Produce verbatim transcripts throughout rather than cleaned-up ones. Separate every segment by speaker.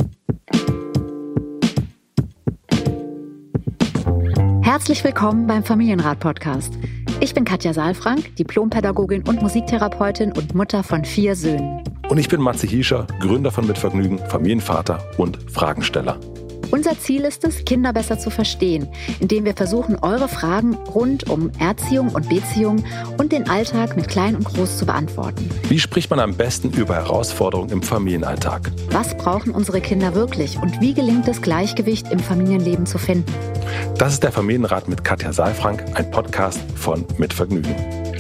Speaker 1: Herzlich willkommen beim Familienrat-Podcast. Ich bin Katja Saalfrank, Diplompädagogin und Musiktherapeutin und Mutter von vier Söhnen.
Speaker 2: Und ich bin Matze Hiescher, Gründer von Mitvergnügen, Familienvater und Fragensteller.
Speaker 1: Unser Ziel ist es, Kinder besser zu verstehen, indem wir versuchen, eure Fragen rund um Erziehung und Beziehung und den Alltag mit Klein und Groß zu beantworten.
Speaker 2: Wie spricht man am besten über Herausforderungen im Familienalltag?
Speaker 1: Was brauchen unsere Kinder wirklich und wie gelingt es, Gleichgewicht im Familienleben zu finden?
Speaker 2: Das ist der Familienrat mit Katja Saalfrank, ein Podcast von Mitvergnügen.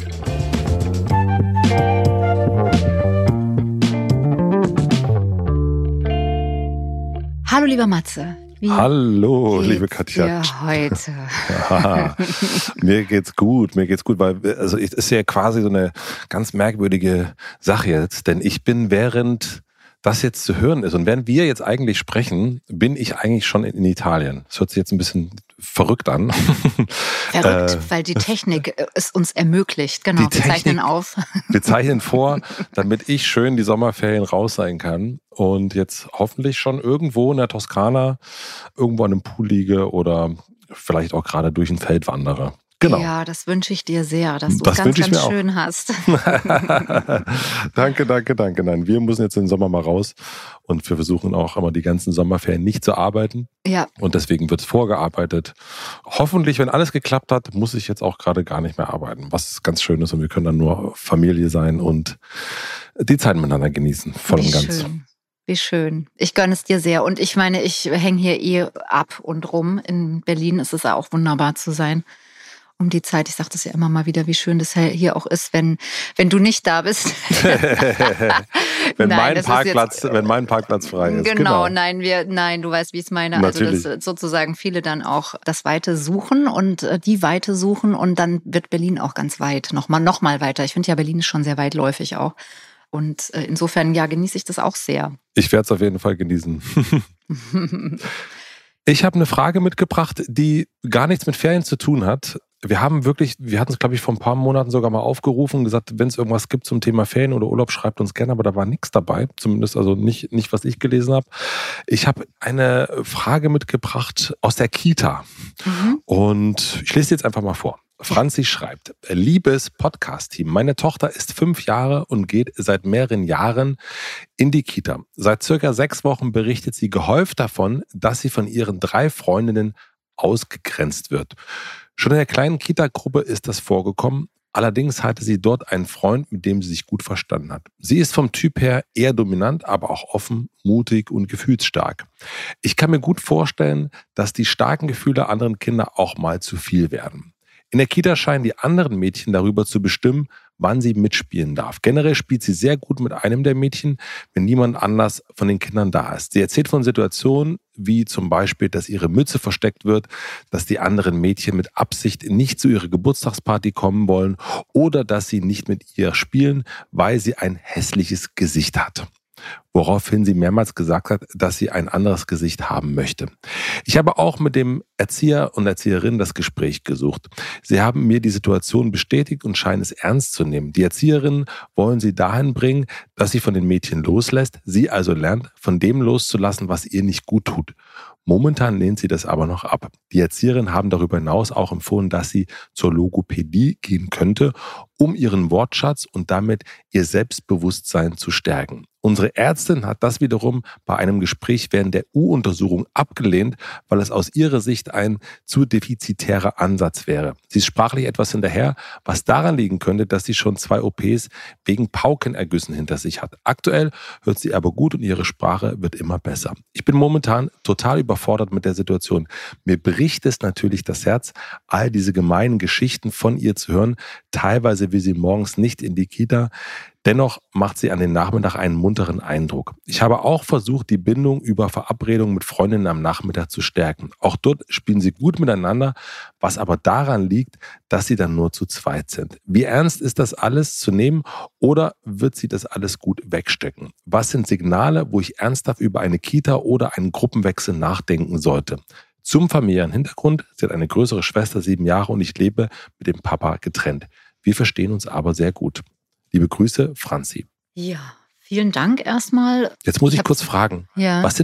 Speaker 1: Hallo lieber Matze. Wie
Speaker 2: Hallo liebe Katja.
Speaker 1: Dir heute?
Speaker 2: Aha, mir geht's gut, mir geht's gut, weil also es ist ja quasi so eine ganz merkwürdige Sache jetzt, denn ich bin während das jetzt zu hören ist und während wir jetzt eigentlich sprechen, bin ich eigentlich schon in Italien. Das hört sich jetzt ein bisschen verrückt an.
Speaker 1: Verrückt, äh, weil die Technik es uns ermöglicht. Genau, wir
Speaker 2: Technik,
Speaker 1: zeichnen auf.
Speaker 2: Wir zeichnen vor, damit ich schön die Sommerferien raus sein kann und jetzt hoffentlich schon irgendwo in der Toskana irgendwo an einem Pool liege oder vielleicht auch gerade durch ein Feld wandere. Genau.
Speaker 1: Ja, das wünsche ich dir sehr, dass du
Speaker 2: das
Speaker 1: es ganz, ganz
Speaker 2: mir
Speaker 1: schön
Speaker 2: auch.
Speaker 1: hast.
Speaker 2: Danke, danke, danke. Nein, wir müssen jetzt den Sommer mal raus und wir versuchen auch immer die ganzen Sommerferien nicht zu arbeiten.
Speaker 1: Ja.
Speaker 2: Und deswegen wird es vorgearbeitet. Hoffentlich, wenn alles geklappt hat, muss ich jetzt auch gerade gar nicht mehr arbeiten, was ganz schön ist und wir können dann nur Familie sein und die Zeit miteinander genießen, voll und ganz.
Speaker 1: Schön. Wie schön. Ich gönne es dir sehr. Und ich meine, ich hänge hier eh ab und rum. In Berlin ist es auch wunderbar zu sein. Um die Zeit, ich sage das ja immer mal wieder, wie schön das hier auch ist, wenn, wenn du nicht da bist.
Speaker 2: wenn,
Speaker 1: nein,
Speaker 2: mein Parkplatz,
Speaker 1: jetzt,
Speaker 2: wenn mein Parkplatz frei ist.
Speaker 1: Genau,
Speaker 2: genau.
Speaker 1: nein, wir, nein, du weißt, wie ich es meine.
Speaker 2: Natürlich.
Speaker 1: Also, dass sozusagen viele dann auch das Weite suchen und die Weite suchen und dann wird Berlin auch ganz weit, nochmal, noch mal weiter. Ich finde ja, Berlin ist schon sehr weitläufig auch. Und insofern, ja, genieße ich das auch sehr.
Speaker 2: Ich werde es auf jeden Fall genießen. Ich habe eine Frage mitgebracht, die gar nichts mit Ferien zu tun hat. Wir haben wirklich, wir hatten es, glaube ich, vor ein paar Monaten sogar mal aufgerufen und gesagt, wenn es irgendwas gibt zum Thema Ferien oder Urlaub, schreibt uns gerne, aber da war nichts dabei. Zumindest also nicht, nicht was ich gelesen habe. Ich habe eine Frage mitgebracht aus der Kita. Mhm. Und ich lese sie jetzt einfach mal vor. Franzi schreibt: Liebes Podcast-Team, meine Tochter ist fünf Jahre und geht seit mehreren Jahren in die Kita. Seit circa sechs Wochen berichtet sie gehäuft davon, dass sie von ihren drei Freundinnen ausgegrenzt wird. Schon in der kleinen Kita-Gruppe ist das vorgekommen. Allerdings hatte sie dort einen Freund, mit dem sie sich gut verstanden hat. Sie ist vom Typ her eher dominant, aber auch offen, mutig und gefühlsstark. Ich kann mir gut vorstellen, dass die starken Gefühle anderen Kinder auch mal zu viel werden. In der Kita scheinen die anderen Mädchen darüber zu bestimmen, wann sie mitspielen darf. Generell spielt sie sehr gut mit einem der Mädchen, wenn niemand anders von den Kindern da ist. Sie erzählt von Situationen wie zum Beispiel, dass ihre Mütze versteckt wird, dass die anderen Mädchen mit Absicht nicht zu ihrer Geburtstagsparty kommen wollen oder dass sie nicht mit ihr spielen, weil sie ein hässliches Gesicht hat. Woraufhin sie mehrmals gesagt hat, dass sie ein anderes Gesicht haben möchte. Ich habe auch mit dem Erzieher und Erzieherin das Gespräch gesucht. Sie haben mir die Situation bestätigt und scheinen es ernst zu nehmen. Die Erzieherinnen wollen sie dahin bringen, dass sie von den Mädchen loslässt, sie also lernt, von dem loszulassen, was ihr nicht gut tut. Momentan lehnt sie das aber noch ab. Die Erzieherinnen haben darüber hinaus auch empfohlen, dass sie zur Logopädie gehen könnte, um ihren Wortschatz und damit ihr Selbstbewusstsein zu stärken. Unsere Ärztin hat das wiederum bei einem Gespräch während der U-Untersuchung abgelehnt, weil es aus ihrer Sicht ein zu defizitärer Ansatz wäre. Sie ist sprachlich etwas hinterher, was daran liegen könnte, dass sie schon zwei O Ps wegen Paukenergüssen hinter sich hat. Aktuell hört sie aber gut und ihre Sprache wird immer besser. Ich bin momentan total überfordert mit der Situation. Mir bricht es natürlich das Herz, all diese gemeinen Geschichten von ihr zu hören. Teilweise will sie morgens nicht in die Kita. Dennoch macht sie an den Nachmittag einen munteren Eindruck. Ich habe auch versucht, die Bindung über Verabredungen mit Freundinnen am Nachmittag zu stärken. Auch dort spielen sie gut miteinander, was aber daran liegt, dass sie dann nur zu zweit sind. Wie ernst ist das alles zu nehmen oder wird sie das alles gut wegstecken? Was sind Signale, wo ich ernsthaft über eine Kita oder einen Gruppenwechsel nachdenken sollte? Zum familiären Hintergrund: Sie hat eine größere Schwester, sieben Jahre, und ich lebe mit dem Papa getrennt. Wir verstehen uns aber sehr gut. Liebe Grüße, Franzi.
Speaker 1: Ja, vielen Dank erstmal.
Speaker 2: Jetzt muss ich, ich kurz fragen, ja. Was sind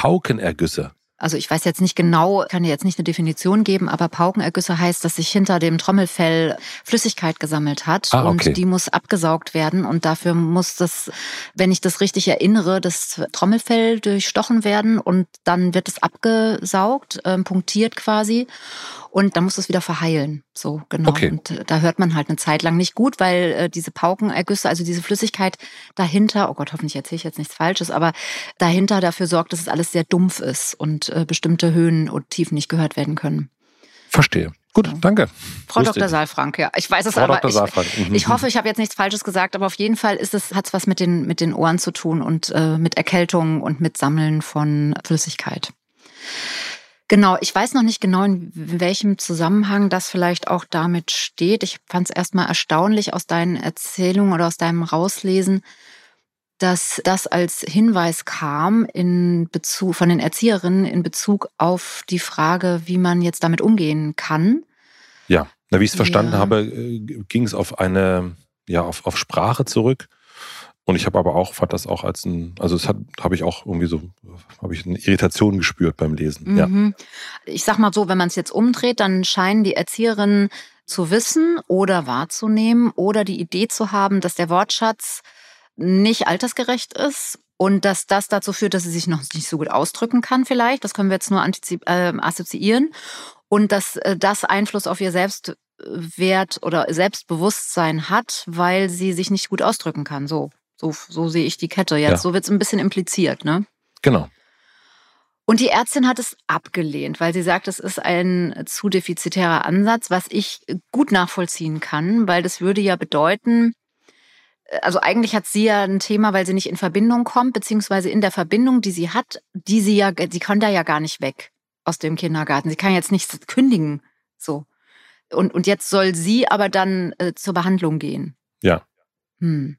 Speaker 2: Paukenergüsse.
Speaker 1: Also ich weiß jetzt nicht genau, kann dir jetzt nicht eine Definition geben, aber Paukenergüsse heißt, dass sich hinter dem Trommelfell Flüssigkeit gesammelt hat
Speaker 2: ah, okay.
Speaker 1: und die muss abgesaugt werden und dafür muss das, wenn ich das richtig erinnere, das Trommelfell durchstochen werden und dann wird es abgesaugt, äh, punktiert quasi und dann muss es wieder verheilen. So, genau.
Speaker 2: Okay.
Speaker 1: Und äh, da hört man halt eine Zeit lang nicht gut, weil äh, diese Paukenergüsse, also diese Flüssigkeit dahinter, oh Gott, hoffentlich erzähle ich jetzt nichts Falsches, aber dahinter dafür sorgt, dass es alles sehr dumpf ist und äh, bestimmte Höhen und Tiefen nicht gehört werden können.
Speaker 2: Verstehe. Gut,
Speaker 1: so.
Speaker 2: Danke.
Speaker 1: Frau
Speaker 2: Lustig.
Speaker 1: Doktor Saalfrank, ja. Ich weiß es
Speaker 2: Frau
Speaker 1: aber.
Speaker 2: Doktor
Speaker 1: Ich,
Speaker 2: Saalfrank. Mhm.
Speaker 1: ich hoffe, ich habe jetzt nichts Falsches gesagt, aber auf jeden Fall ist es, hat es was mit den, mit den Ohren zu tun und äh, mit Erkältung und mit Sammeln von Flüssigkeit. Genau, ich weiß noch nicht genau, in welchem Zusammenhang das vielleicht auch damit steht. Ich fand es erstmal erstaunlich aus deinen Erzählungen oder aus deinem Rauslesen, dass das als Hinweis kam in Bezug, von den Erzieherinnen in Bezug auf die Frage, wie man jetzt damit umgehen kann.
Speaker 2: Ja, na, wie ich es verstanden
Speaker 1: Ja.
Speaker 2: habe, ging es auf eine, ja, auf, auf Sprache zurück. Und ich habe aber auch, fand das auch als ein, also es hat, habe ich auch irgendwie so, habe ich eine Irritation gespürt beim Lesen.
Speaker 1: Mhm.
Speaker 2: Ja.
Speaker 1: Ich sag mal so, wenn man es jetzt umdreht, dann scheinen die Erzieherinnen zu wissen oder wahrzunehmen oder die Idee zu haben, dass der Wortschatz nicht altersgerecht ist und dass das dazu führt, dass sie sich noch nicht so gut ausdrücken kann vielleicht. Das können wir jetzt nur antizip- äh, assoziieren. Und dass äh, das Einfluss auf ihr Selbstwert oder Selbstbewusstsein hat, weil sie sich nicht gut ausdrücken kann. So, so, so sehe ich die Kette jetzt.
Speaker 2: Ja.
Speaker 1: So wird es ein bisschen impliziert, ne?
Speaker 2: Genau.
Speaker 1: Und die Ärztin hat es abgelehnt, weil sie sagt, es ist ein zu defizitärer Ansatz, was ich gut nachvollziehen kann, weil das würde ja bedeuten, also eigentlich hat sie ja ein Thema, weil sie nicht in Verbindung kommt, beziehungsweise in der Verbindung, die sie hat, die sie ja, sie kann da ja gar nicht weg aus dem Kindergarten. Sie kann jetzt nicht kündigen, so. Und, und jetzt soll sie aber dann äh, zur Behandlung gehen.
Speaker 2: Ja.
Speaker 1: Hm.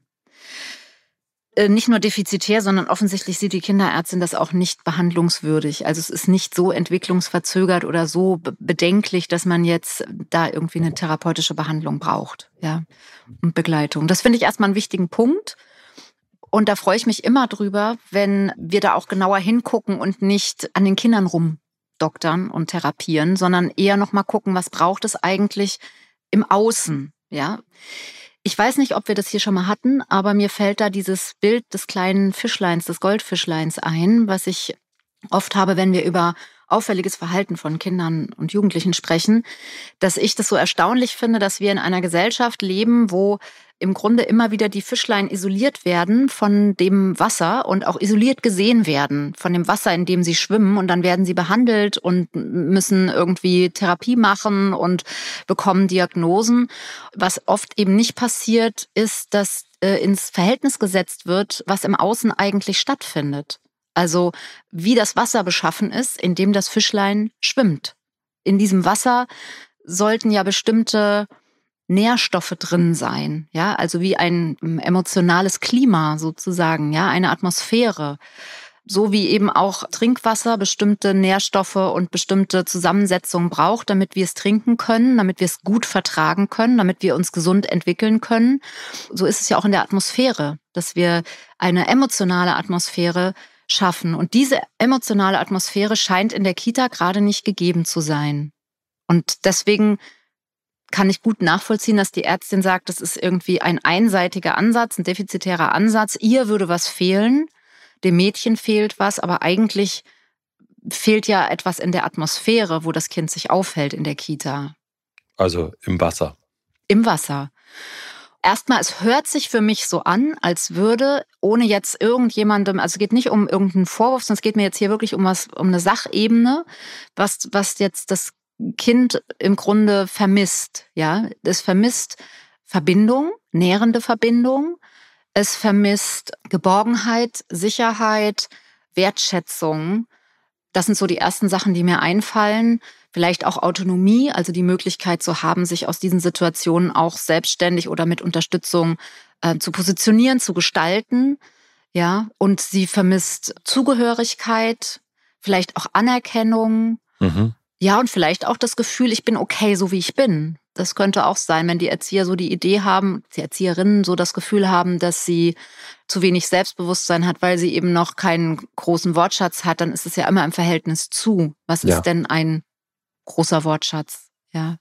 Speaker 1: Äh, nicht nur defizitär, sondern offensichtlich sieht die Kinderärztin das auch nicht behandlungswürdig. Also es ist nicht so entwicklungsverzögert oder so be- bedenklich, dass man jetzt da irgendwie eine therapeutische Behandlung braucht, ja, und Begleitung. Das finde ich erstmal einen wichtigen Punkt. Und da freue ich mich immer drüber, wenn wir da auch genauer hingucken und nicht an den Kindern rumdoktern und therapieren, sondern eher noch mal gucken, was braucht es eigentlich im Außen, ja. Ich weiß nicht, ob wir das hier schon mal hatten, aber mir fällt da dieses Bild des kleinen Fischleins, des Goldfischleins ein, was ich oft habe, wenn wir über auffälliges Verhalten von Kindern und Jugendlichen sprechen, dass ich das so erstaunlich finde, dass wir in einer Gesellschaft leben, wo im Grunde immer wieder die Fischlein isoliert werden von dem Wasser und auch isoliert gesehen werden von dem Wasser, in dem sie schwimmen. Und dann werden sie behandelt und müssen irgendwie Therapie machen und bekommen Diagnosen. Was oft eben nicht passiert, ist, dass äh, ins Verhältnis gesetzt wird, was im Außen eigentlich stattfindet. Also wie das Wasser beschaffen ist, in dem das Fischlein schwimmt. In diesem Wasser sollten ja bestimmte Nährstoffe drin sein, ja, also wie ein emotionales Klima sozusagen, ja, eine Atmosphäre. So wie eben auch Trinkwasser bestimmte Nährstoffe und bestimmte Zusammensetzungen braucht, damit wir es trinken können, damit wir es gut vertragen können, damit wir uns gesund entwickeln können. So ist es ja auch in der Atmosphäre, dass wir eine emotionale Atmosphäre schaffen. Und diese emotionale Atmosphäre scheint in der Kita gerade nicht gegeben zu sein. Und deswegen kann ich gut nachvollziehen, dass die Ärztin sagt, das ist irgendwie ein einseitiger Ansatz, ein defizitärer Ansatz. Ihr würde was fehlen, dem Mädchen fehlt was, aber eigentlich fehlt ja etwas in der Atmosphäre, wo das Kind sich aufhält in der Kita.
Speaker 2: Also im Wasser.
Speaker 1: Im Wasser. Erstmal, es hört sich für mich so an, als würde, ohne jetzt irgendjemandem, also es geht nicht um irgendeinen Vorwurf, sondern es geht mir jetzt hier wirklich um was, um eine Sachebene, was, was jetzt das Kind im Grunde vermisst, ja. Es vermisst Verbindung, nährende Verbindung. Es vermisst Geborgenheit, Sicherheit, Wertschätzung. Das sind so die ersten Sachen, die mir einfallen. Vielleicht auch Autonomie, also die Möglichkeit zu haben, sich aus diesen Situationen auch selbstständig oder mit Unterstützung äh, zu positionieren, zu gestalten. Ja, und sie vermisst Zugehörigkeit, vielleicht auch Anerkennung.
Speaker 2: Mhm.
Speaker 1: Ja, und vielleicht auch das Gefühl, ich bin okay, so wie ich bin. Das könnte auch sein, wenn die Erzieher so die Idee haben, die Erzieherinnen so das Gefühl haben, dass sie zu wenig Selbstbewusstsein hat, weil sie eben noch keinen großen Wortschatz hat, dann ist es ja immer im Verhältnis zu. Was
Speaker 2: Ja.
Speaker 1: ist denn ein großer Wortschatz? Ja.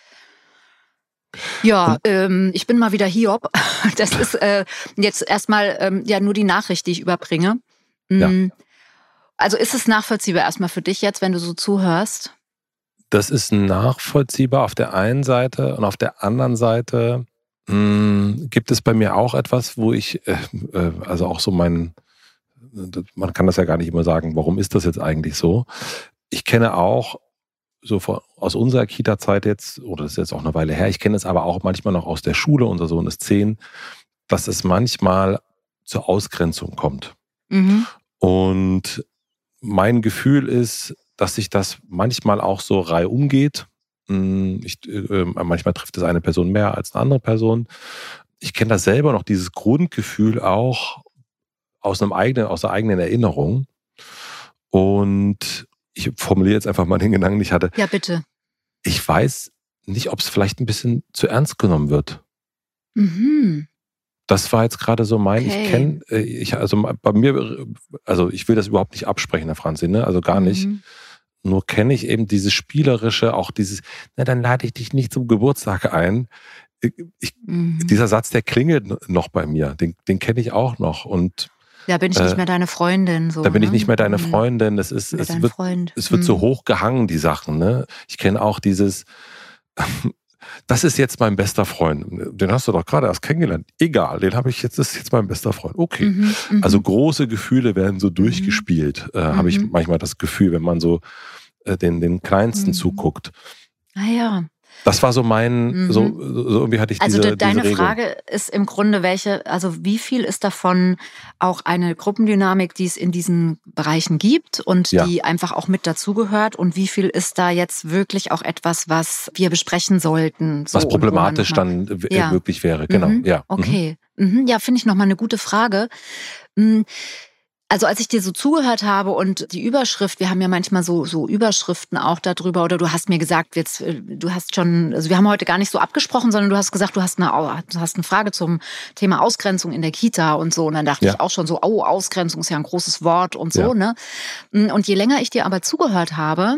Speaker 1: Ja, ähm, ich bin mal wieder Hiob. Das ist äh, jetzt erstmal ähm, ja nur die Nachricht, die ich überbringe. Mhm.
Speaker 2: Ja.
Speaker 1: Also ist es nachvollziehbar erstmal für dich jetzt, wenn du so zuhörst?
Speaker 2: Das ist nachvollziehbar auf der einen Seite und auf der anderen Seite mh, gibt es bei mir auch etwas, wo ich, äh, äh, also auch so mein, man kann das ja gar nicht immer sagen, warum ist das jetzt eigentlich so? Ich kenne auch so von, aus unserer Kita-Zeit jetzt, oder das ist jetzt auch eine Weile her, ich kenne es aber auch manchmal noch aus der Schule, unser Sohn ist zehn, dass es manchmal zur Ausgrenzung kommt.
Speaker 1: Mhm.
Speaker 2: Und mein Gefühl ist, dass sich das manchmal auch so reihum geht. Ich, äh, manchmal trifft es eine Person mehr als eine andere Person. Ich kenne das selber noch, dieses Grundgefühl auch aus einem eigenen, aus der eigenen Erinnerung. Und ich formuliere jetzt einfach mal den Gedanken, den ich hatte.
Speaker 1: Ja, bitte.
Speaker 2: Ich weiß nicht, ob es vielleicht ein bisschen zu ernst genommen wird.
Speaker 1: Mhm.
Speaker 2: Das war jetzt gerade so mein,
Speaker 1: Okay.
Speaker 2: ich kenne, ich, also bei mir, also ich will das überhaupt nicht absprechen, Herr Franzi, ne? Also gar nicht.
Speaker 1: Mhm.
Speaker 2: Nur kenne ich eben dieses Spielerische, auch dieses, na dann lade ich dich nicht zum Geburtstag ein. Ich,
Speaker 1: Mhm.
Speaker 2: Dieser Satz, der klingelt noch bei mir, den, den kenne ich auch noch. Und
Speaker 1: Da bin ich
Speaker 2: äh,
Speaker 1: nicht mehr deine Freundin. So,
Speaker 2: da bin ich
Speaker 1: ne?
Speaker 2: nicht mehr deine
Speaker 1: Mhm.
Speaker 2: Freundin. Es ist,
Speaker 1: Oder
Speaker 2: es
Speaker 1: dein
Speaker 2: wird,
Speaker 1: Freund.
Speaker 2: es wird
Speaker 1: Mhm.
Speaker 2: so hoch gehangen, die Sachen. Ne? Ich kenne auch dieses, das ist jetzt mein bester Freund. Den hast du doch gerade erst kennengelernt. Egal, den habe ich jetzt, das ist jetzt mein bester Freund. Okay.
Speaker 1: Mhm. Mhm.
Speaker 2: Also große Gefühle werden so durchgespielt, äh, habe ich
Speaker 1: Mhm.
Speaker 2: manchmal das Gefühl, wenn man so äh, den, den Kleinsten
Speaker 1: Mhm.
Speaker 2: zuguckt.
Speaker 1: Ah ja.
Speaker 2: Das war so mein,
Speaker 1: Mhm.
Speaker 2: so, so irgendwie hatte ich
Speaker 1: Also
Speaker 2: diese,
Speaker 1: de- deine
Speaker 2: diese Regelung.
Speaker 1: Frage ist im Grunde, welche, also wie viel ist davon auch eine Gruppendynamik, die es in diesen Bereichen gibt und
Speaker 2: Ja.
Speaker 1: die einfach auch mit dazugehört, und wie viel ist da jetzt wirklich auch etwas, was wir besprechen sollten? So,
Speaker 2: Was
Speaker 1: und wo man
Speaker 2: problematisch
Speaker 1: noch mal-
Speaker 2: dann w-
Speaker 1: Ja.
Speaker 2: wirklich wäre, genau.
Speaker 1: Mhm.
Speaker 2: Ja. Mhm.
Speaker 1: Okay. Mhm. Ja, finde ich nochmal eine gute Frage. Mhm. Also als ich dir so zugehört habe und die Überschrift, wir haben ja manchmal so so Überschriften auch darüber, oder du hast mir gesagt, jetzt, äh, du hast schon, also wir haben heute gar nicht so abgesprochen, sondern du hast gesagt, du hast eine, du hast eine Frage zum Thema Ausgrenzung in der Kita und so. Und dann dachte
Speaker 2: Ja.
Speaker 1: ich auch schon so, oh, Ausgrenzung ist ja ein großes Wort und so,
Speaker 2: Ja.
Speaker 1: ne? Und je länger ich dir aber zugehört habe,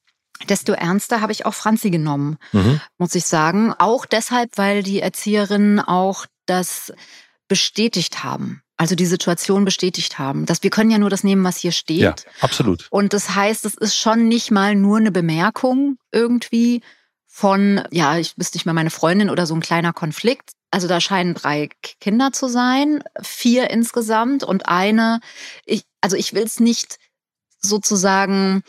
Speaker 1: desto ernster habe ich auch Franzi genommen,
Speaker 2: Mhm.
Speaker 1: muss ich sagen. Auch deshalb, weil die Erzieherinnen auch das bestätigt haben. Also die Situation bestätigt haben. Dass wir können ja nur das nehmen, was hier steht.
Speaker 2: Ja, absolut.
Speaker 1: Und das heißt, es ist schon nicht mal nur eine Bemerkung irgendwie von, ja, ich bist nicht mehr meine Freundin oder so ein kleiner Konflikt. Also da scheinen drei Kinder zu sein, vier insgesamt und eine, ich, also ich will es nicht sozusagen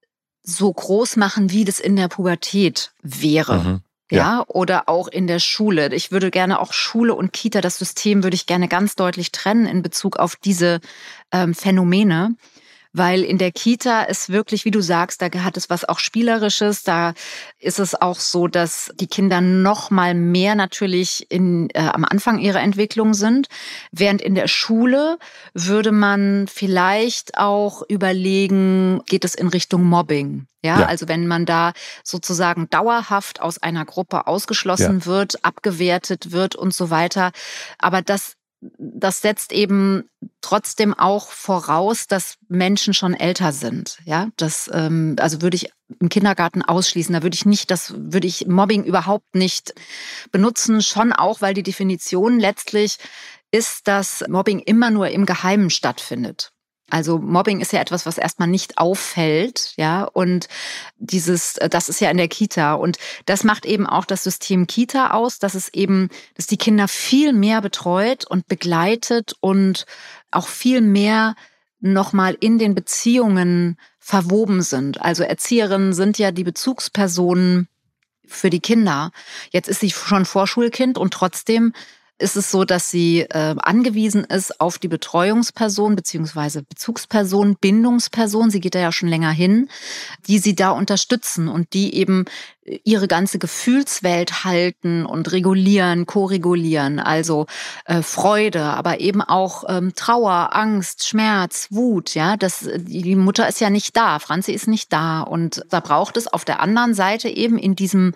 Speaker 1: so groß machen, wie das in der Pubertät wäre.
Speaker 2: Mhm.
Speaker 1: Ja.
Speaker 2: Ja.
Speaker 1: Oder auch in der Schule. Ich würde gerne auch Schule und Kita, das System würde ich gerne ganz deutlich trennen in Bezug auf diese ähm, Phänomene. Weil in der Kita ist wirklich, wie du sagst, da hat es was auch Spielerisches. Da ist es auch so, dass die Kinder noch mal mehr natürlich in, äh, am Anfang ihrer Entwicklung sind. Während in der Schule würde man vielleicht auch überlegen, geht es in Richtung Mobbing? Ja,
Speaker 2: Ja.
Speaker 1: also wenn man da sozusagen dauerhaft aus einer Gruppe ausgeschlossen
Speaker 2: Ja.
Speaker 1: wird, abgewertet wird und so weiter. Aber das Das setzt eben trotzdem auch voraus, dass Menschen schon älter sind. Ja, das ähm, also würde ich im Kindergarten ausschließen. Da würde ich nicht, das würde ich Mobbing überhaupt nicht benutzen. Schon auch, weil die Definition letztlich ist, dass Mobbing immer nur im Geheimen stattfindet. Also Mobbing ist ja etwas, was erstmal nicht auffällt, ja, und dieses, das ist ja in der Kita, und das macht eben auch das System Kita aus, dass es eben, dass die Kinder viel mehr betreut und begleitet und auch viel mehr nochmal in den Beziehungen verwoben sind. Also Erzieherinnen sind ja die Bezugspersonen für die Kinder. Jetzt ist sie schon Vorschulkind und trotzdem ist es so, dass sie äh, angewiesen ist auf die Betreuungsperson beziehungsweise Bezugsperson, Bindungsperson, sie geht da ja schon länger hin, die sie da unterstützen und die eben ihre ganze Gefühlswelt halten und regulieren, koregulieren, also äh, Freude, aber eben auch ähm, Trauer, Angst, Schmerz, Wut, ja, das, die Mutter ist ja nicht da, Franzi ist nicht da, und da braucht es auf der anderen Seite eben in diesem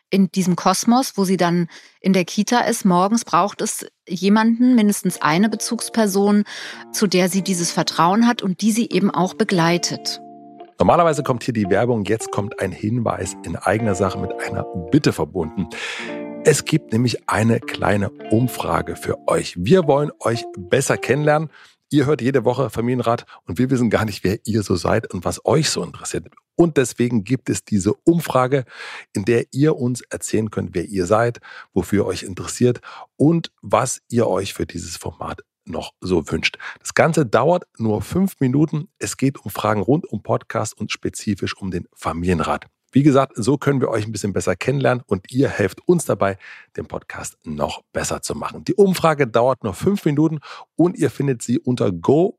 Speaker 1: in diesem Kosmos, wo sie dann in der Kita ist, morgens braucht es jemanden, mindestens eine Bezugsperson, zu der sie dieses Vertrauen hat und die sie eben auch begleitet.
Speaker 2: Normalerweise kommt hier die Werbung, jetzt kommt ein Hinweis in eigener Sache mit einer Bitte verbunden. Es gibt nämlich eine kleine Umfrage für euch. Wir wollen euch besser kennenlernen. Ihr hört jede Woche Familienrat und wir wissen gar nicht, wer ihr so seid und was euch so interessiert. Und deswegen gibt es diese Umfrage, in der ihr uns erzählen könnt, wer ihr seid, wofür ihr euch interessiert und was ihr euch für dieses Format noch so wünscht. Das Ganze dauert nur fünf Minuten. Es geht um Fragen rund um Podcast und spezifisch um den Familienrat. Wie gesagt, so können wir euch ein bisschen besser kennenlernen und ihr helft uns dabei, den Podcast noch besser zu machen. Die Umfrage dauert nur fünf Minuten und ihr findet sie unter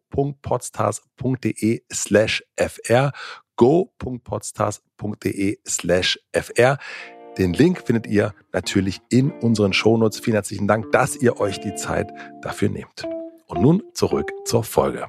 Speaker 2: go.podstars.de slash fr. go.podstars.de slash fr. Den Link findet ihr natürlich in unseren Shownotes. Vielen herzlichen Dank, dass ihr euch die Zeit dafür nehmt. Und nun zurück zur Folge.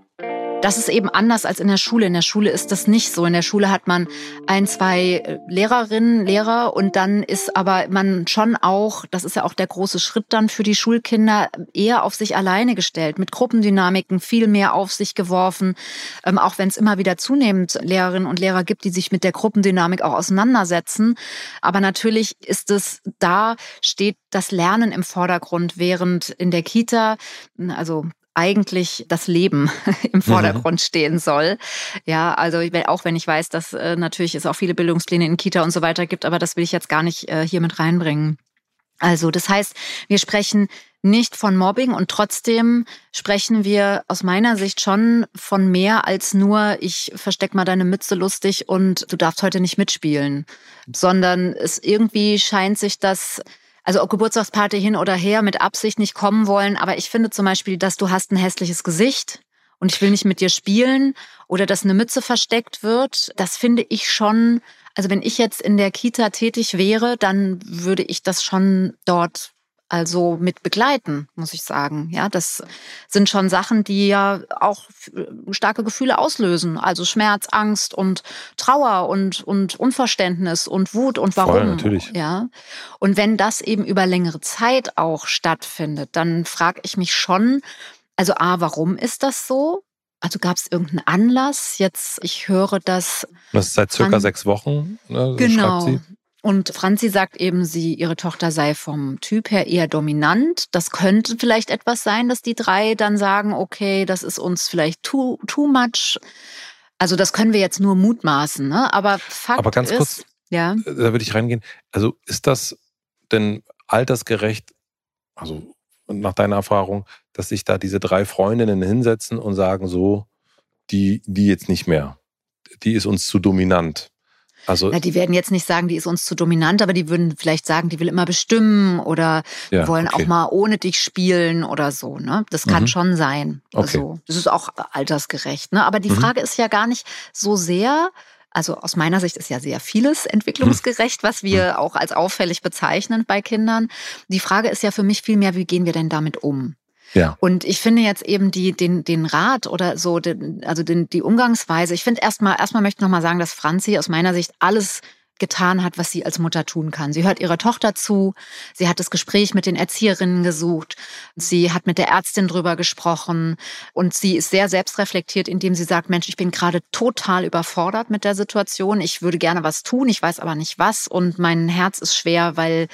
Speaker 1: Das ist eben anders als in der Schule. In der Schule ist das nicht so. In der Schule hat man ein, zwei Lehrerinnen, Lehrer und dann ist aber man schon auch, das ist ja auch der große Schritt dann für die Schulkinder, eher auf sich alleine gestellt, mit Gruppendynamiken viel mehr auf sich geworfen. Ähm, auch wenn es immer wieder zunehmend Lehrerinnen und Lehrer gibt, die sich mit der Gruppendynamik auch auseinandersetzen. Aber natürlich ist es, da steht das Lernen im Vordergrund, während in der Kita, also eigentlich das Leben im Vordergrund mhm. stehen soll. Ja, also auch wenn ich weiß, dass äh, natürlich es auch viele Bildungspläne in Kita und so weiter gibt, aber das will ich jetzt gar nicht äh, hier mit reinbringen. Also das heißt, wir sprechen nicht von Mobbing und trotzdem sprechen wir aus meiner Sicht schon von mehr als nur, ich versteck mal deine Mütze lustig und du darfst heute nicht mitspielen, sondern es irgendwie scheint sich das, also ob Geburtstagsparty hin oder her, mit Absicht nicht kommen wollen. Aber ich finde zum Beispiel, dass du hast ein hässliches Gesicht und ich will nicht mit dir spielen oder dass eine Mütze versteckt wird. Das finde ich schon, also wenn ich jetzt in der Kita tätig wäre, dann würde ich das schon dort also mit begleiten, muss ich sagen. Ja, das sind schon Sachen, die ja auch starke Gefühle auslösen. Also Schmerz, Angst und Trauer und, und Unverständnis und Wut und warum.
Speaker 2: Voll, natürlich.
Speaker 1: Ja. Und wenn das eben über längere Zeit auch stattfindet, dann frage ich mich schon, also A, warum ist das so? Also gab es irgendeinen Anlass? Jetzt, ich höre das.
Speaker 2: Das ist seit circa an, sechs Wochen, ne,
Speaker 1: genau.
Speaker 2: schreibt sie.
Speaker 1: Und Franzi sagt eben, sie, ihre Tochter sei vom Typ her eher dominant. Das könnte vielleicht etwas sein, dass die drei dann sagen, okay, das ist uns vielleicht too, too much. Also das können wir jetzt nur mutmaßen, ne? Aber Fakt
Speaker 2: Aber ganz
Speaker 1: ist,
Speaker 2: kurz,
Speaker 1: ja.
Speaker 2: Da würde ich reingehen. Also ist das denn altersgerecht, also nach deiner Erfahrung, dass sich da diese drei Freundinnen hinsetzen und sagen so, die, die jetzt nicht mehr, die ist uns zu dominant. Also,
Speaker 1: Na, die werden jetzt nicht sagen, die ist uns zu dominant, aber die würden vielleicht sagen, die will immer bestimmen oder
Speaker 2: ja,
Speaker 1: wollen
Speaker 2: okay.
Speaker 1: auch mal ohne dich spielen oder so. Ne? Das kann
Speaker 2: mhm.
Speaker 1: schon sein.
Speaker 2: Okay.
Speaker 1: Also, das ist auch altersgerecht. Ne? Aber die
Speaker 2: mhm.
Speaker 1: Frage ist ja gar nicht so sehr, also aus meiner Sicht ist ja sehr vieles entwicklungsgerecht, was wir auch als auffällig bezeichnen bei Kindern. Die Frage ist ja für mich vielmehr, wie gehen wir denn damit um?
Speaker 2: Ja.
Speaker 1: Und ich finde jetzt eben die, den, den Rat oder so, den, also den, die Umgangsweise, ich finde erstmal, erstmal möchte ich nochmal sagen, dass Franzi aus meiner Sicht alles getan hat, was sie als Mutter tun kann. Sie hört ihrer Tochter zu, sie hat das Gespräch mit den Erzieherinnen gesucht, sie hat mit der Ärztin drüber gesprochen und sie ist sehr selbstreflektiert, indem sie sagt, Mensch, ich bin gerade total überfordert mit der Situation, ich würde gerne was tun, ich weiß aber nicht was und mein Herz ist schwer, weil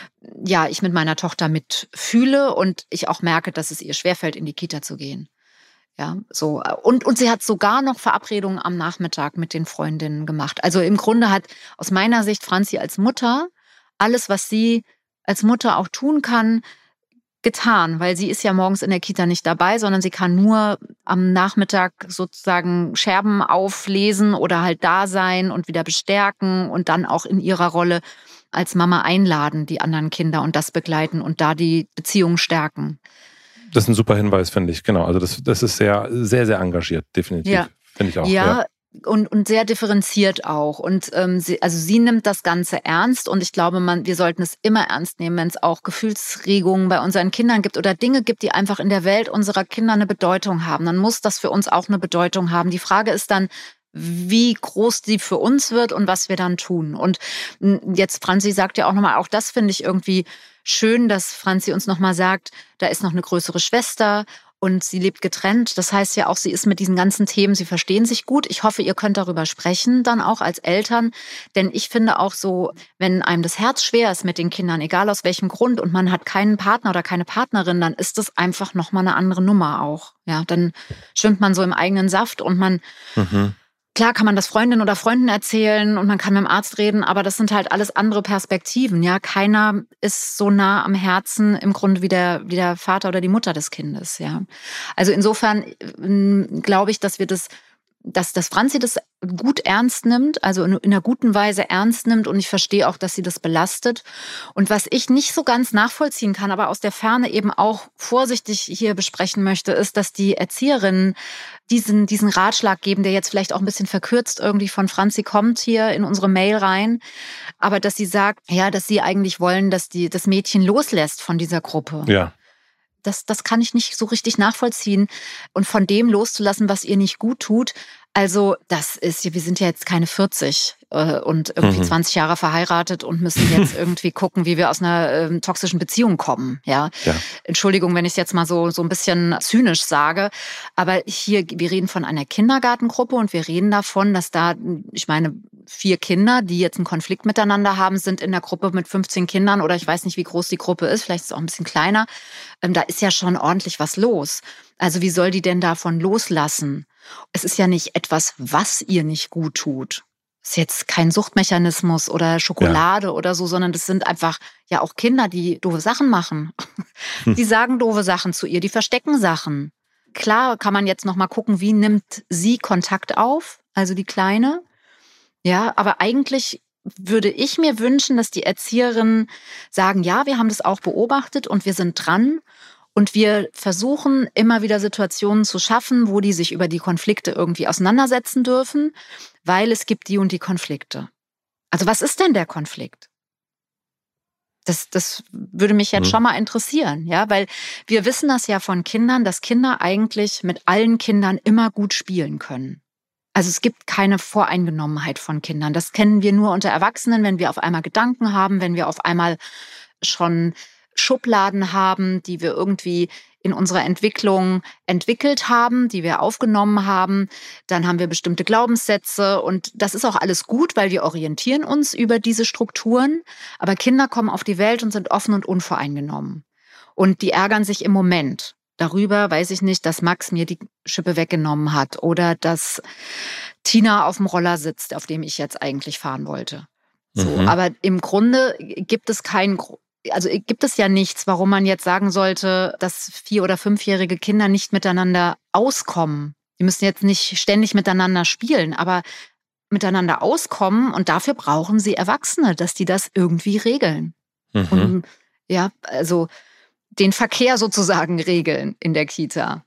Speaker 1: ja, ich mit meiner Tochter mitfühle und ich auch merke, dass es ihr schwerfällt, in die Kita zu gehen. Ja, so. Und, und sie hat sogar noch Verabredungen am Nachmittag mit den Freundinnen gemacht. Also im Grunde hat aus meiner Sicht Franzi als Mutter alles, was sie als Mutter auch tun kann, getan, weil sie ist ja morgens in der Kita nicht dabei, sondern sie kann nur am Nachmittag sozusagen Scherben auflesen oder halt da sein und wieder bestärken und dann auch in ihrer Rolle als Mama einladen, die anderen Kinder und das begleiten und da die Beziehung stärken.
Speaker 2: Das ist ein super Hinweis, finde ich. Genau, also das, das ist sehr, sehr, sehr engagiert, definitiv.
Speaker 1: Ja.
Speaker 2: Finde ich auch.
Speaker 1: Ja,
Speaker 2: ja.
Speaker 1: Und, und sehr differenziert auch. Und ähm, sie, also sie nimmt das Ganze ernst und ich glaube, man, wir sollten es immer ernst nehmen, wenn es auch Gefühlsregungen bei unseren Kindern gibt oder Dinge gibt, die einfach in der Welt unserer Kinder eine Bedeutung haben. Dann muss das für uns auch eine Bedeutung haben. Die Frage ist dann, wie groß die für uns wird und was wir dann tun. Und jetzt, Franzi sagt ja auch nochmal, auch das finde ich irgendwie schön, dass Franzi uns nochmal sagt, da ist noch eine größere Schwester und sie lebt getrennt. Das heißt ja auch, sie ist mit diesen ganzen Themen, sie verstehen sich gut. Ich hoffe, ihr könnt darüber sprechen, dann auch als Eltern. Denn ich finde auch so, wenn einem das Herz schwer ist mit den Kindern, egal aus welchem Grund, und man hat keinen Partner oder keine Partnerin, dann ist das einfach nochmal eine andere Nummer auch. Ja, dann schwimmt man so im eigenen Saft und man... Mhm. Klar kann man das Freundinnen oder Freunden erzählen und man kann mit dem Arzt reden, aber das sind halt alles andere Perspektiven. Ja, keiner ist so nah am Herzen im Grunde wie der, wie der Vater oder die Mutter des Kindes. Ja, also insofern äh, glaube ich, dass wir das, dass, dass Franzi das gut ernst nimmt, also in, in einer guten Weise ernst nimmt, und ich verstehe auch, dass sie das belastet. Und was ich nicht so ganz nachvollziehen kann, aber aus der Ferne eben auch vorsichtig hier besprechen möchte, ist, dass die Erzieherinnen diesen, diesen Ratschlag geben, der jetzt vielleicht auch ein bisschen verkürzt irgendwie von Franzi kommt hier in unsere Mail rein, aber dass sie sagt, ja, dass sie eigentlich wollen, dass die, das Mädchen loslässt von dieser Gruppe.
Speaker 2: Ja.
Speaker 1: Das, das kann ich nicht so richtig nachvollziehen. Und von dem loszulassen, was ihr nicht gut tut, also das ist, wir sind ja jetzt keine vierzig äh, und irgendwie mhm. zwanzig Jahre verheiratet und müssen jetzt irgendwie gucken, wie wir aus einer äh, toxischen Beziehung kommen. Ja? Ja. Entschuldigung, wenn ich es jetzt mal so, so ein bisschen zynisch sage, aber hier, wir reden von einer Kindergartengruppe und wir reden davon, dass da, ich meine, vier Kinder, die jetzt einen Konflikt miteinander haben, sind in der Gruppe mit fünfzehn Kindern, oder ich weiß nicht, wie groß die Gruppe ist, vielleicht ist es auch ein bisschen kleiner. Ähm, da ist ja schon ordentlich was los. Also wie soll die denn davon loslassen? Es ist ja nicht etwas, was ihr nicht gut tut. Es ist jetzt kein Suchtmechanismus oder Schokolade ja. oder so, sondern das sind einfach ja auch Kinder, die doofe Sachen machen. Hm. Die sagen doofe Sachen zu ihr, die verstecken Sachen. Klar kann man jetzt noch mal gucken, wie nimmt sie Kontakt auf, also die Kleine. Ja, aber eigentlich würde ich mir wünschen, dass die Erzieherinnen sagen, ja, wir haben das auch beobachtet und wir sind dran. Und wir versuchen immer wieder Situationen zu schaffen, wo die sich über die Konflikte irgendwie auseinandersetzen dürfen, weil es gibt die und die Konflikte. Also was ist denn der Konflikt? Das, das würde mich jetzt mhm. schon mal interessieren, ja, weil wir wissen das ja von Kindern, dass Kinder eigentlich mit allen Kindern immer gut spielen können. Also es gibt keine Voreingenommenheit von Kindern. Das kennen wir nur unter Erwachsenen, wenn wir auf einmal Gedanken haben, wenn wir auf einmal schon Schubladen haben, die wir irgendwie in unserer Entwicklung entwickelt haben, die wir aufgenommen haben. Dann haben wir bestimmte Glaubenssätze und das ist auch alles gut, weil wir orientieren uns über diese Strukturen. Aber Kinder kommen auf die Welt und sind offen und unvoreingenommen. Und die ärgern sich im Moment. Darüber weiß ich nicht, dass Max mir die Schippe weggenommen hat oder dass Tina auf dem Roller sitzt, auf dem ich jetzt eigentlich fahren wollte. So, mhm. Aber im Grunde gibt es keinen Also gibt es ja nichts, warum man jetzt sagen sollte, dass vier- oder fünfjährige Kinder nicht miteinander auskommen. Die müssen jetzt nicht ständig miteinander spielen, aber miteinander auskommen, und dafür brauchen sie Erwachsene, dass die das irgendwie regeln. Mhm. Und ja, also den Verkehr sozusagen regeln in der Kita.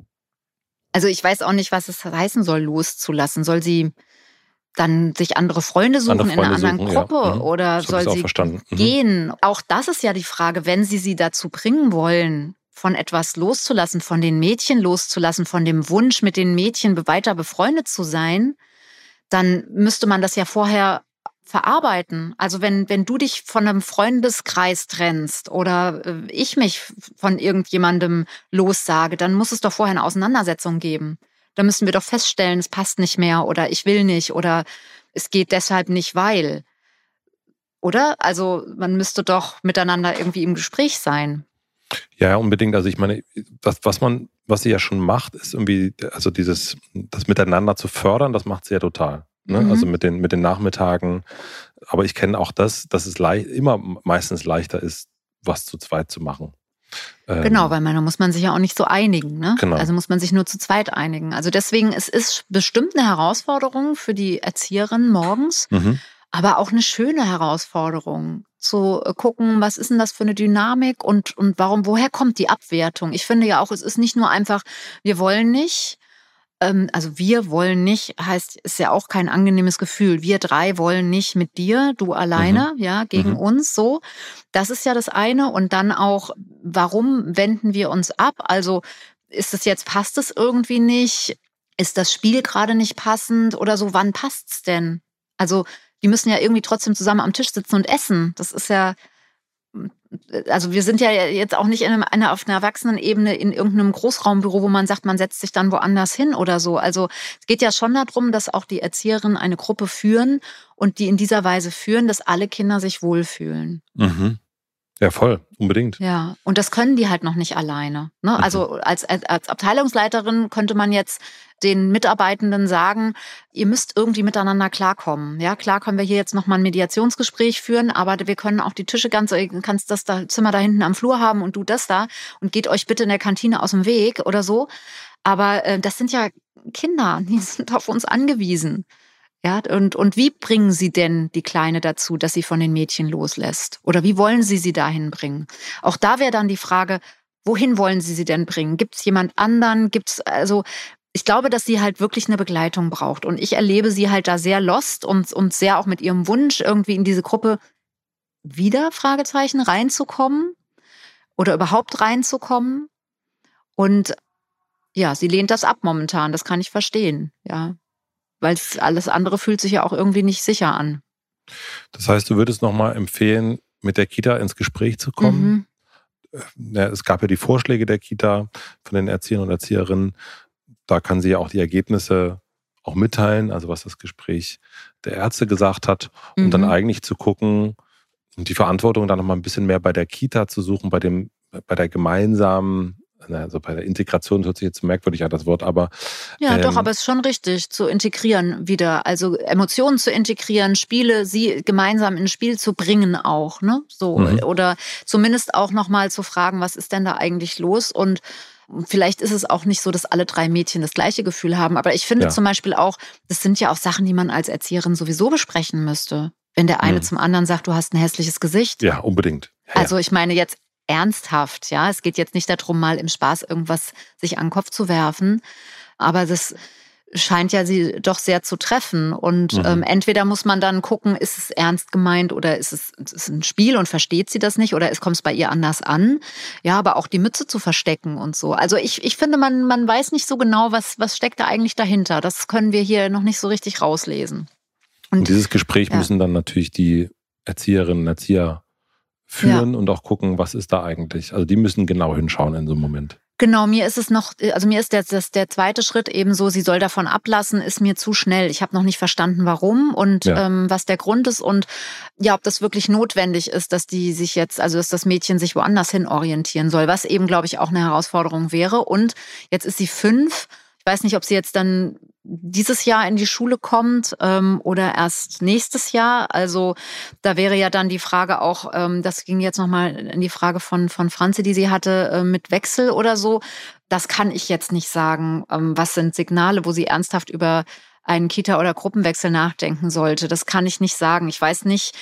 Speaker 1: Also ich weiß auch nicht, was es heißen soll, loszulassen. Soll sie dann sich andere Freunde suchen andere Freunde in einer anderen suchen, Gruppe ja. mhm. oder
Speaker 2: das
Speaker 1: soll sie
Speaker 2: verstanden.
Speaker 1: gehen? Mhm. Auch das ist ja die Frage, wenn sie sie dazu bringen wollen, von etwas loszulassen, von den Mädchen loszulassen, von dem Wunsch, mit den Mädchen weiter befreundet zu sein, dann müsste man das ja vorher verarbeiten. Also wenn, wenn du dich von einem Freundeskreis trennst oder ich mich von irgendjemandem lossage, dann muss es doch vorher eine Auseinandersetzung geben. Da müssen wir doch feststellen, es passt nicht mehr oder ich will nicht oder es geht deshalb nicht, weil. Oder? Also man müsste doch miteinander irgendwie im Gespräch sein.
Speaker 2: Ja, unbedingt. Also ich meine, das, was man, was sie ja schon macht, ist irgendwie, also dieses, das Miteinander zu fördern, das macht sie ja total. Ne? Mhm. Also mit den, mit den Nachmittagen. Aber ich kenne auch das, dass es leicht, immer meistens leichter ist, was zu zweit zu machen.
Speaker 1: Genau, weil man, da muss man sich ja auch nicht so einigen. Ne?
Speaker 2: Genau.
Speaker 1: Also muss man sich nur zu zweit einigen. Also deswegen, es ist bestimmt eine Herausforderung für die Erzieherin morgens, mhm. aber auch eine schöne Herausforderung, zu gucken, was ist denn das für eine Dynamik und, und warum, woher kommt die Abwertung? Ich finde ja auch, es ist nicht nur einfach, wir wollen nicht, ähm, also wir wollen nicht, heißt, ist ja auch kein angenehmes Gefühl. Wir drei wollen nicht mit dir, du alleine, mhm. ja, gegen mhm. uns, so. Das ist ja das eine. Und dann auch, warum wenden wir uns ab? Also ist es jetzt, passt es irgendwie nicht? Ist das Spiel gerade nicht passend oder so? Wann passt's denn? Also die müssen ja irgendwie trotzdem zusammen am Tisch sitzen und essen. Das ist ja, also wir sind ja jetzt auch nicht in einer, auf einer Erwachsenenebene in irgendeinem Großraumbüro, wo man sagt, man setzt sich dann woanders hin oder so. Also es geht ja schon darum, dass auch die Erzieherinnen eine Gruppe führen und die in dieser Weise führen, dass alle Kinder sich wohlfühlen.
Speaker 2: Mhm. Ja, voll, unbedingt.
Speaker 1: Ja, und das können die halt noch nicht alleine. Ne? Also als, als, als Abteilungsleiterin könnte man jetzt den Mitarbeitenden sagen, ihr müsst irgendwie miteinander klarkommen. Ja, klar können wir hier jetzt nochmal ein Mediationsgespräch führen, aber wir können auch die Tische ganz, du kannst das da, Zimmer da hinten am Flur haben und du das da und geht euch bitte in der Kantine aus dem Weg oder so. Aber äh, das sind ja Kinder, die sind auf uns angewiesen. Ja, und, und wie bringen Sie denn die Kleine dazu, dass sie von den Mädchen loslässt? Oder wie wollen Sie sie dahin bringen? Auch da wäre dann die Frage, wohin wollen Sie sie denn bringen? Gibt es jemand anderen? Gibt's, also, ich glaube, dass sie halt wirklich eine Begleitung braucht. Und ich erlebe sie halt da sehr lost und, und sehr auch mit ihrem Wunsch, irgendwie in diese Gruppe wieder, Fragezeichen, reinzukommen oder überhaupt reinzukommen. Und ja, sie lehnt das ab momentan. Das kann ich verstehen, ja. Weil alles andere fühlt sich ja auch irgendwie nicht sicher an.
Speaker 2: Das heißt, du würdest nochmal empfehlen, mit der Kita ins Gespräch zu kommen? Mhm. Ja, es gab ja die Vorschläge der Kita von den Erziehern und Erzieherinnen. Da kann sie ja auch die Ergebnisse auch mitteilen, also was das Gespräch der Ärzte gesagt hat. Und mhm. dann eigentlich zu gucken und die Verantwortung dann nochmal ein bisschen mehr bei der Kita zu suchen, bei dem, bei der gemeinsamen, also bei der Integration hört sich jetzt merkwürdig an, das Wort, aber...
Speaker 1: Ja,
Speaker 2: ähm,
Speaker 1: doch, aber es ist schon richtig, zu integrieren wieder. Also Emotionen zu integrieren, Spiele, sie gemeinsam ins Spiel zu bringen auch, ne? So, mhm. Oder zumindest auch nochmal zu fragen, was ist denn da eigentlich los? Und vielleicht ist es auch nicht so, dass alle drei Mädchen das gleiche Gefühl haben. Aber ich finde ja. zum Beispiel auch, das sind ja auch Sachen, die man als Erzieherin sowieso besprechen müsste. Wenn der eine mhm. zum anderen sagt, du hast ein hässliches Gesicht.
Speaker 2: Ja, unbedingt. Ja,
Speaker 1: also ich meine jetzt ernsthaft, ja. Es geht jetzt nicht darum, mal im Spaß irgendwas sich an den Kopf zu werfen. Aber das scheint ja sie doch sehr zu treffen. Und mhm. ähm, entweder muss man dann gucken, ist es ernst gemeint oder ist es, ist es ein Spiel und versteht sie das nicht oder es kommt es bei ihr anders an. Ja, aber auch die Mütze zu verstecken und so. Also ich, ich finde, man, man weiß nicht so genau, was, was steckt da eigentlich dahinter. Das können wir hier noch nicht so richtig rauslesen.
Speaker 2: Und, und dieses Gespräch ja. müssen dann natürlich die Erzieherinnen und Erzieher führen ja. und auch gucken, was ist da eigentlich. Also die müssen genau hinschauen in so einem Moment.
Speaker 1: Genau, mir ist es noch, also mir ist der, das, der zweite Schritt eben so, sie soll davon ablassen, ist mir zu schnell. Ich habe noch nicht verstanden, warum und ja. ähm, was der Grund ist und ja, ob das wirklich notwendig ist, dass die sich jetzt, also dass das Mädchen sich woanders hin orientieren soll, was eben, glaube ich, auch eine Herausforderung wäre. Und jetzt ist sie fünf. Ich weiß nicht, ob sie jetzt dann dieses Jahr in die Schule kommt ähm, oder erst nächstes Jahr. Also da wäre ja dann die Frage auch, ähm, das ging jetzt nochmal in die Frage von, von Franzi, die sie hatte, äh, mit Wechsel oder so. Das kann ich jetzt nicht sagen. Ähm, was sind Signale, wo sie ernsthaft über einen Kita- oder Gruppenwechsel nachdenken sollte? Das kann ich nicht sagen. Ich weiß nicht,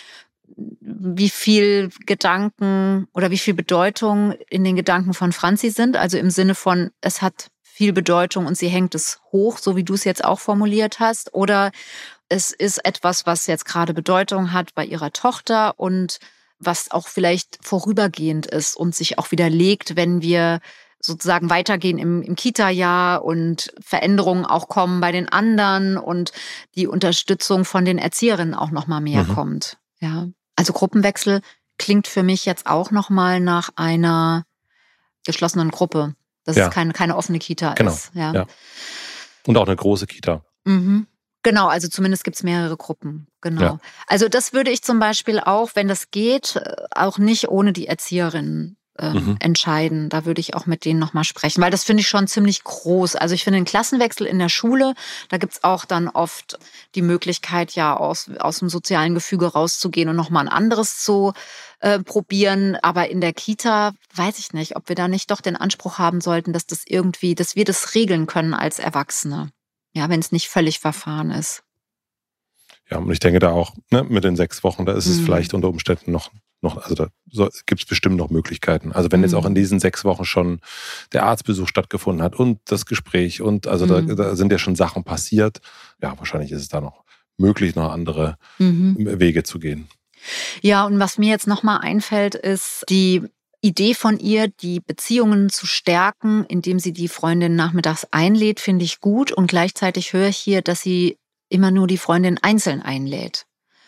Speaker 1: wie viel Gedanken oder wie viel Bedeutung in den Gedanken von Franzi sind. Also im Sinne von, es hat viel Bedeutung und sie hängt es hoch, so wie du es jetzt auch formuliert hast. Oder es ist etwas, was jetzt gerade Bedeutung hat bei ihrer Tochter und was auch vielleicht vorübergehend ist und sich auch widerlegt, wenn wir sozusagen weitergehen im, im Kita-Jahr und Veränderungen auch kommen bei den anderen und die Unterstützung von den Erzieherinnen auch noch mal mehr mhm. kommt. Ja, also Gruppenwechsel klingt für mich jetzt auch noch mal nach einer geschlossenen Gruppe. Dass ja. es keine, keine offene Kita
Speaker 2: genau.
Speaker 1: ist. Ja.
Speaker 2: ja. Und auch eine große Kita.
Speaker 1: Mhm. Genau, also zumindest gibt es mehrere Gruppen. Genau. Ja. Also das würde ich zum Beispiel auch, wenn das geht, auch nicht ohne die Erzieherinnen ähm, mhm. entscheiden. Da würde ich auch mit denen nochmal sprechen, weil das finde ich schon ziemlich groß. Also ich finde den Klassenwechsel in der Schule, da gibt es auch dann oft die Möglichkeit, ja aus, aus dem sozialen Gefüge rauszugehen und nochmal ein anderes zu äh, probieren. Aber in der Kita weiß ich nicht, ob wir da nicht doch den Anspruch haben sollten, dass das irgendwie, dass wir das regeln können als Erwachsene. Ja, wenn es nicht völlig verfahren ist.
Speaker 2: Ja, und ich denke da auch, ne, mit den sechs Wochen, da ist es mhm. vielleicht unter Umständen noch, noch also da so, gibt es bestimmt noch Möglichkeiten. Also wenn mhm. jetzt auch in diesen sechs Wochen schon der Arztbesuch stattgefunden hat und das Gespräch und also mhm. da, da sind ja schon Sachen passiert, ja, wahrscheinlich ist es da noch möglich, noch andere mhm. Wege zu gehen.
Speaker 1: Ja, und was mir jetzt nochmal einfällt, ist die Idee von ihr, die Beziehungen zu stärken, indem sie die Freundin nachmittags einlädt, finde ich gut. Und gleichzeitig höre ich hier, dass sie immer nur die Freundin einzeln einlädt.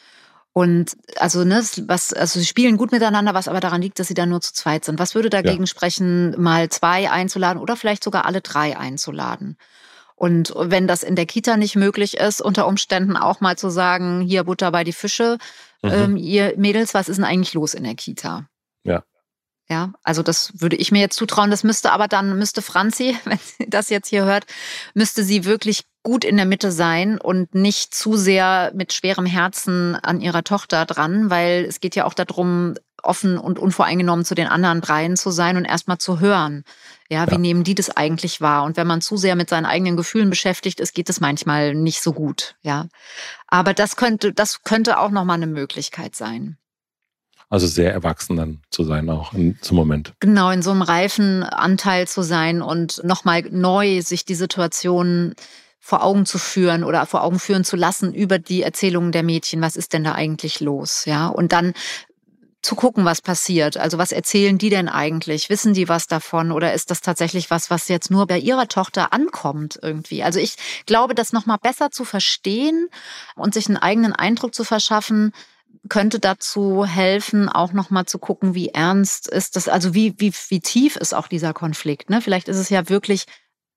Speaker 1: Und also, ne, was, also sie spielen gut miteinander, was aber daran liegt, dass sie dann nur zu zweit sind. Was würde dagegen ja. sprechen, mal zwei einzuladen oder vielleicht sogar alle drei einzuladen? Und wenn das in der Kita nicht möglich ist, unter Umständen auch mal zu sagen, hier Butter bei die Fische, mhm. ähm, ihr Mädels, was ist denn eigentlich los in der Kita?
Speaker 2: Ja.
Speaker 1: Ja, also das würde ich mir jetzt zutrauen. Das müsste aber dann, müsste Franzi, wenn sie das jetzt hier hört, müsste sie wirklich gut in der Mitte sein und nicht zu sehr mit schwerem Herzen an ihrer Tochter dran, weil es geht ja auch darum, offen und unvoreingenommen zu den anderen dreien zu sein und erstmal zu hören. Ja, wie ja. nehmen die das eigentlich wahr? Und wenn man zu sehr mit seinen eigenen Gefühlen beschäftigt ist, geht es manchmal nicht so gut. Ja, aber das könnte, das könnte auch nochmal eine Möglichkeit sein.
Speaker 2: Also sehr erwachsen dann zu sein auch in, zum Moment.
Speaker 1: Genau, in so einem reifen Anteil zu sein und nochmal neu sich die Situation vor Augen zu führen oder vor Augen führen zu lassen über die Erzählungen der Mädchen. Was ist denn da eigentlich los? Ja, und dann zu gucken, was passiert. Also was erzählen die denn eigentlich? Wissen die was davon? Oder ist das tatsächlich was, was jetzt nur bei ihrer Tochter ankommt irgendwie? Also ich glaube, das nochmal besser zu verstehen und sich einen eigenen Eindruck zu verschaffen, könnte dazu helfen, auch nochmal zu gucken, wie ernst ist das, also wie, wie, wie tief ist auch dieser Konflikt. Ne? Vielleicht ist es ja wirklich,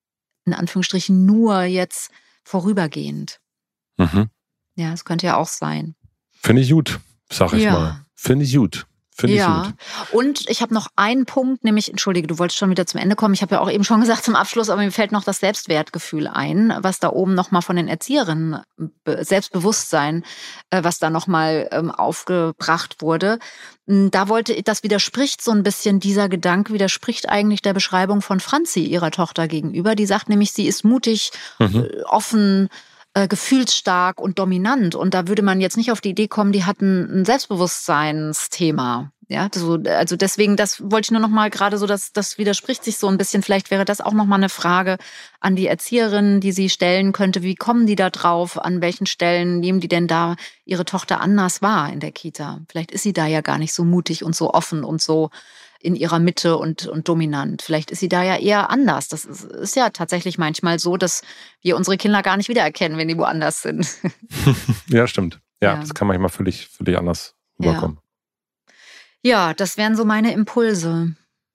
Speaker 1: in Anführungsstrichen, nur jetzt vorübergehend.
Speaker 2: Mhm.
Speaker 1: Ja, es könnte ja auch sein.
Speaker 2: Finde ich gut, sag ich
Speaker 1: ja.
Speaker 2: mal. Finde ich gut. Finde ich
Speaker 1: ja,
Speaker 2: gut.
Speaker 1: Und ich habe noch einen Punkt, nämlich, entschuldige, du wolltest schon wieder zum Ende kommen. Ich habe ja auch eben schon gesagt zum Abschluss, aber mir fällt noch das Selbstwertgefühl ein, was da oben nochmal von den Erzieherinnen, Selbstbewusstsein, was da nochmal aufgebracht wurde. Da wollte, das widerspricht so ein bisschen, dieser Gedanke widerspricht eigentlich der Beschreibung von Franzi, ihrer Tochter gegenüber. Die sagt nämlich, sie ist mutig, mhm. offen, gefühlsstark und dominant. Und da würde man jetzt nicht auf die Idee kommen, die hatten ein Selbstbewusstseinsthema. Ja, also deswegen, das wollte ich nur noch mal gerade so, dass das widerspricht sich so ein bisschen. Vielleicht wäre das auch noch mal eine Frage an die Erzieherin, die sie stellen könnte. Wie kommen die da drauf? An welchen Stellen nehmen die denn da ihre Tochter anders wahr in der Kita? Vielleicht ist sie da ja gar nicht so mutig und so offen und so in ihrer Mitte und, und dominant. Vielleicht ist sie da ja eher anders. Das ist, ist ja tatsächlich manchmal so, dass wir unsere Kinder gar nicht wiedererkennen, wenn die woanders sind.
Speaker 2: Ja, stimmt. Ja,
Speaker 1: ja,
Speaker 2: das kann manchmal völlig, völlig anders rüberkommen.
Speaker 1: Ja. ja, das wären so meine Impulse.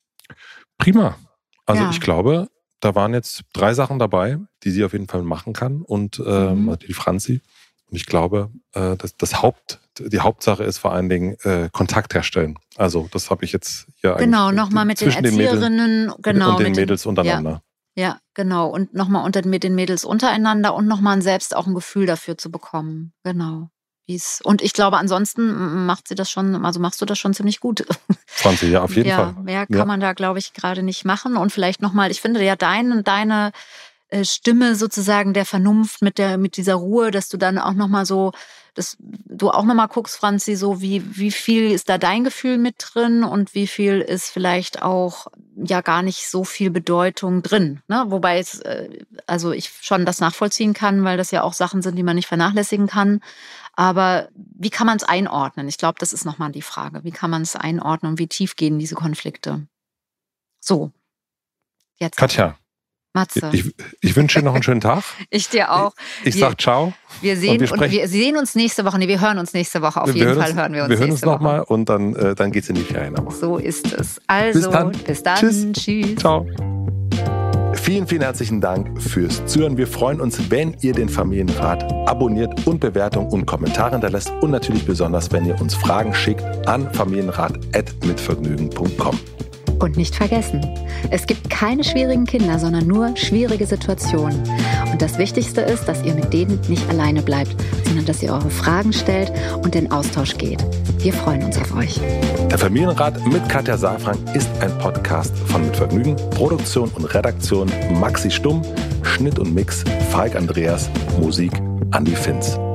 Speaker 2: Prima. Also
Speaker 1: ja.
Speaker 2: ich glaube, da waren jetzt drei Sachen dabei, die sie auf jeden Fall machen kann und ähm, mhm. die Franzi. Und ich glaube, äh, das, das Haupt, die Hauptsache ist vor allen Dingen äh, Kontakt herstellen. Also das habe ich jetzt hier
Speaker 1: genau nochmal mit den Erzieherinnen,
Speaker 2: den
Speaker 1: genau
Speaker 2: und den
Speaker 1: mit
Speaker 2: Mädels
Speaker 1: den,
Speaker 2: untereinander.
Speaker 1: Ja, ja, genau und nochmal unter mit den Mädels untereinander und nochmal selbst auch ein Gefühl dafür zu bekommen. Genau. Wie's, und ich glaube, ansonsten macht sie das schon, also machst du das schon ziemlich gut.
Speaker 2: zwanzig, ja, auf jeden
Speaker 1: ja,
Speaker 2: Fall.
Speaker 1: Mehr kann
Speaker 2: ja.
Speaker 1: man da, glaube ich, gerade nicht machen. Und vielleicht nochmal, ich finde ja deine, deine Stimme sozusagen der Vernunft mit der, mit dieser Ruhe, dass du dann auch nochmal so, dass du auch nochmal guckst, Franzi, so wie, wie viel ist da dein Gefühl mit drin und wie viel ist vielleicht auch ja gar nicht so viel Bedeutung drin, ne? Wobei es, also ich schon das nachvollziehen kann, weil das ja auch Sachen sind, die man nicht vernachlässigen kann. Aber wie kann man es einordnen? Ich glaube, das ist nochmal die Frage. Wie kann man es einordnen und wie tief gehen diese Konflikte? So. Jetzt.
Speaker 2: Katja.
Speaker 1: Matze.
Speaker 2: Ich, ich wünsche dir noch einen schönen Tag.
Speaker 1: Ich dir auch.
Speaker 2: Ich, ich sag ciao.
Speaker 1: Wir sehen, und wir, und wir sehen uns nächste Woche. Nee, wir hören uns nächste Woche. Auf
Speaker 2: wir
Speaker 1: jeden
Speaker 2: hören
Speaker 1: Fall
Speaker 2: uns,
Speaker 1: hören wir uns
Speaker 2: Wir hören
Speaker 1: nächste
Speaker 2: uns nochmal
Speaker 1: Woche.
Speaker 2: und dann, äh, dann geht's in die Ferien. Aber.
Speaker 1: So ist es. Also,
Speaker 2: bis dann.
Speaker 1: Bis dann.
Speaker 2: Tschüss.
Speaker 1: Tschüss.
Speaker 2: Ciao. Vielen, vielen herzlichen Dank fürs Zuhören. Wir freuen uns, wenn ihr den Familienrat abonniert und Bewertungen und Kommentare hinterlässt. Und natürlich besonders, wenn ihr uns Fragen schickt an familienrat at mitvergnügen punkt com.
Speaker 1: Und nicht vergessen, es gibt keine schwierigen Kinder, sondern nur schwierige Situationen. Und das Wichtigste ist, dass ihr mit denen nicht alleine bleibt, sondern dass ihr eure Fragen stellt und in Austausch geht. Wir freuen uns auf euch.
Speaker 2: Der Familienrat mit Katja Saalfrank ist ein Podcast von Mit Vergnügen. Produktion und Redaktion Maxi Stumm, Schnitt und Mix Falk Andreas, Musik Andi Finz.